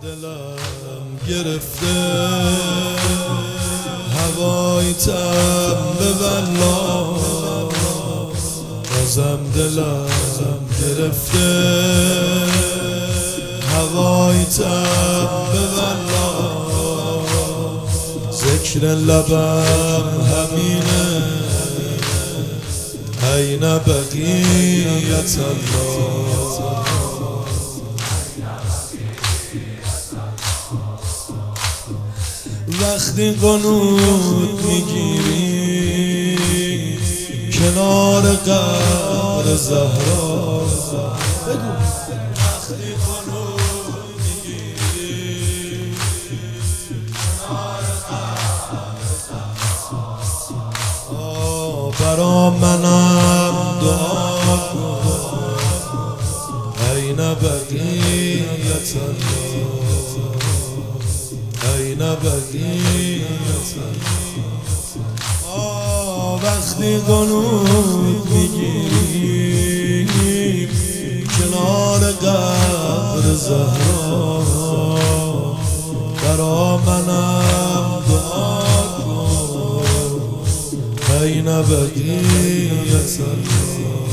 دلم گرفته هوای تب به والله، بازم دلم گرفته هوای تب به والله. ذکر لبم همینه این بقیت الله. وقتی قنوت میگیری کنار قبر زهرا، وقتی قنوت میگیری کنار قبر زهرا، برا منم دعا کن این بقیت الله، این بقیت الله. وقتی قنوت میگیری کنار قبر زهرا، برا منم دعا کن این بقیت الله.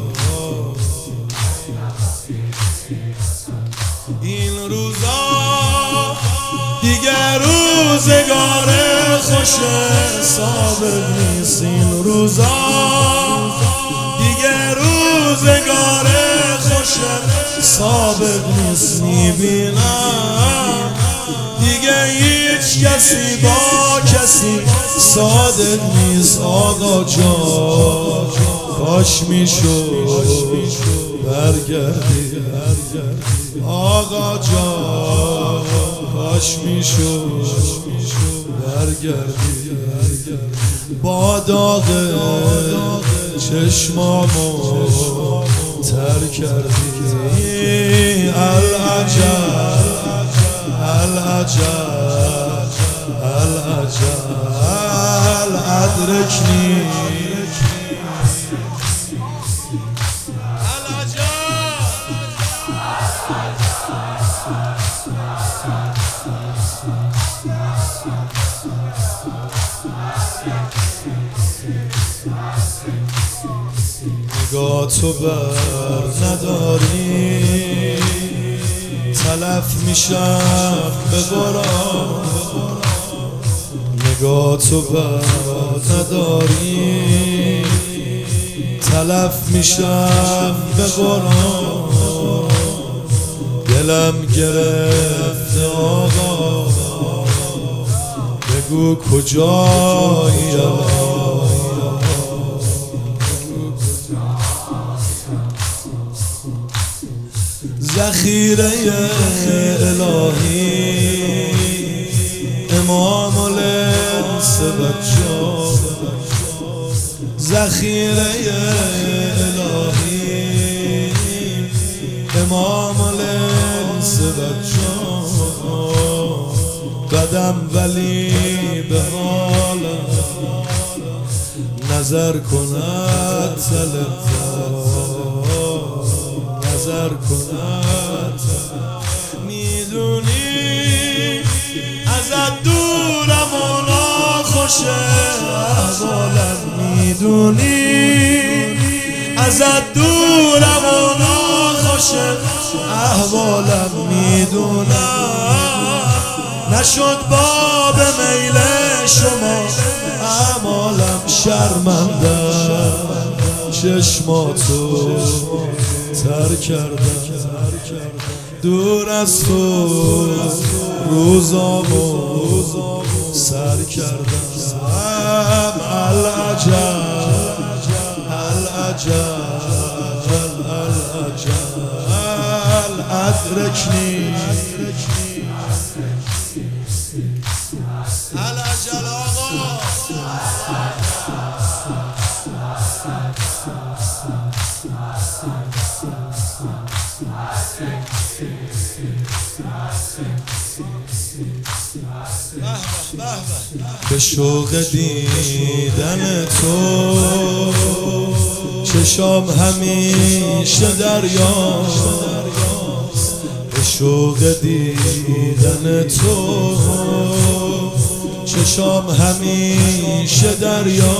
این روزا دیگر روزگار خوش سابق نیست، این روزا دیگر روزگار خوش سابق نیست. میبینم دیگه هیچ کسی با کسی صادق نیست. آقا جان کاش میشد برگردی، آقا جان کاش میشد برگردی، با داغ چشمامو تر کردی. العجب العجب العجب ادرکنی نگاه تو بر نداری تلف میشم به قرآن، نگاه تو بر نداری تلف میشم به قرآن. دلم گرفته آقا بگو کجایی الان، ذخیره الهی امام الانس بجا، ذخیره الهی امام الانس بجا. بدم ولی به حالم نظر کند نظر کند. میدونی ازت دورم و ناخوشه احوالم، میدونی ازت دورم و ناخوشه احوالم. میدونم نشد باب میل شما اعمالم، شرمندم چشماتو تر کردم، دور از تو روزامو سر کردم. العجب العجب العجب ادرکنی العجل آقا. به شوق دیدن تو چشام همیشه دریا، به شوق دیدن تو، چشام همیشه دریا،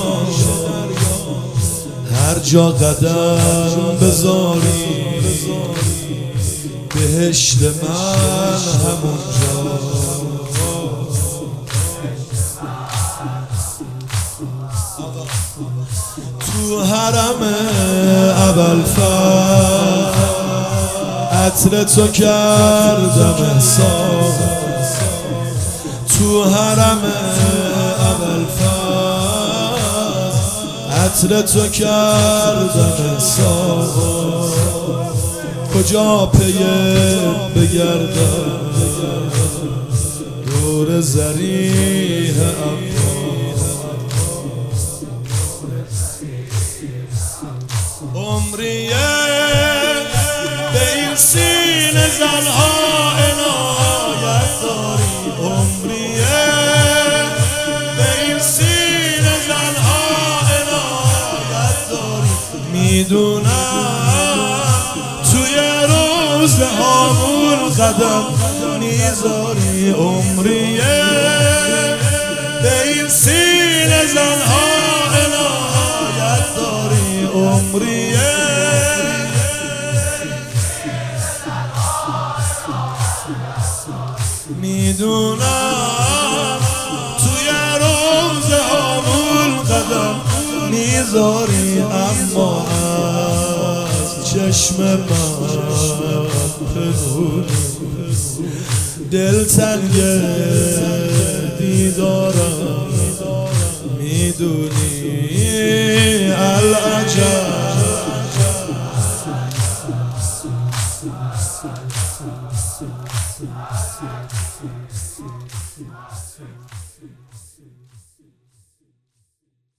هر جا قدم بذاری بهشت من همونجا. تو حرم ابوالفضل عطر تو کردم احساس، تو حرم ابوالفضل عطر تو کردم احساس. کجا پیم بگردم دور ضریح عمریه به این سینه زنها عنایت داری، عمریه به این سینه زنها عنایت داری. میدونم توی روزه هامون قدم میذاری، عمریه به این سینه زنها عنایت داری، عمریه میدونم توی روزه هامون قدم میذاری، اما از چشم من پنهونی، دلتنگ دیدارم میدونی العجب.